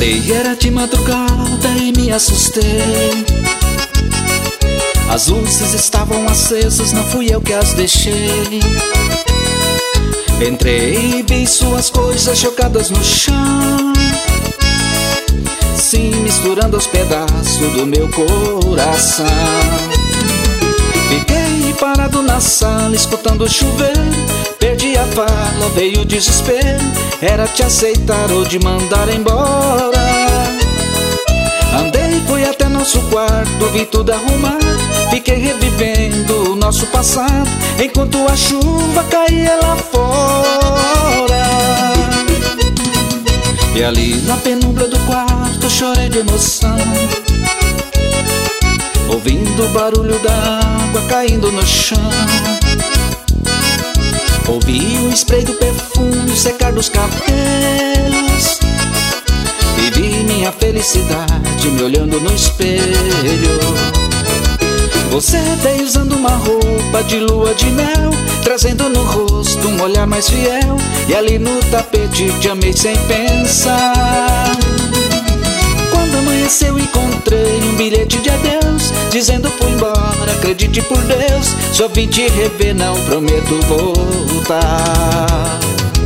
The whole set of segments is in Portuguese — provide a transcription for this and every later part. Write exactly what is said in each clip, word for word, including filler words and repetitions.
Acordei, era de madrugada e me assustei. As luzes estavam acesas, não fui eu que as deixei. Entrei e vi suas coisas jogadas no chão, sim, misturando os pedaços do meu coração. Fiquei parado na sala, escutando chover. Perdi a fala, veio o desespero. Era te aceitar ou de mandar embora. Andei, fui até nosso quarto, vi tudo arrumar. Fiquei revivendo o nosso passado, enquanto a chuva caía lá fora. E ali na penumbra do quarto chorei de emoção, ouvindo o barulho da água caindo no chão. Ouvi o spray do perfume secar dos cabelos e vi minha felicidade me olhando no espelho. Você veio usando uma roupa de lua de mel, trazendo no rosto um olhar mais fiel. E ali no tapete te amei sem pensar. Quando amanheceu encontrei um bilhete de adeus, dizendo fui embora, acredite por Deus, só vim te rever, não prometo voltar.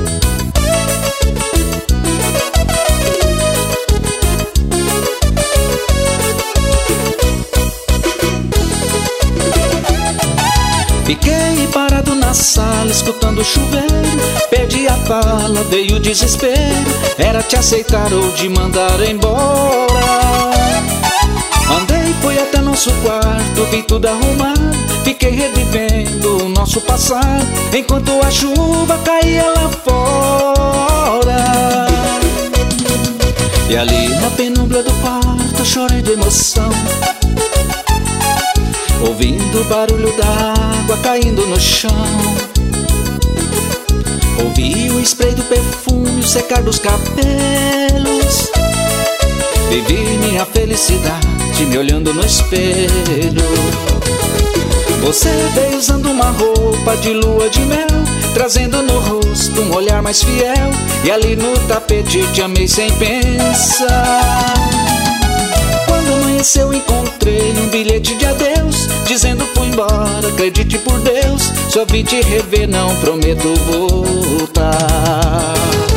Fiquei parado na sala, escutando o chuveiro. Perdi a fala, veio o desespero. Era te aceitar ou de mandar embora. Andei, fui até nosso quarto, vi tudo arrumado. Fiquei revivendo o nosso passado, enquanto a chuva caía lá fora. E ali na penumbra do quarto chorei de emoção, ouvindo o barulho da água caindo no chão. Ouvi o spray do perfume secar dos cabelos. Vivi minha felicidade me olhando no espelho. Você veio usando uma roupa de lua de mel, trazendo no rosto um olhar mais fiel. E ali no tapete te amei sem pensar. Quando amanheceu encontrei um bilhete de adeus, dizendo fui embora, acredite por Deus, só vim te rever, não prometo voltar.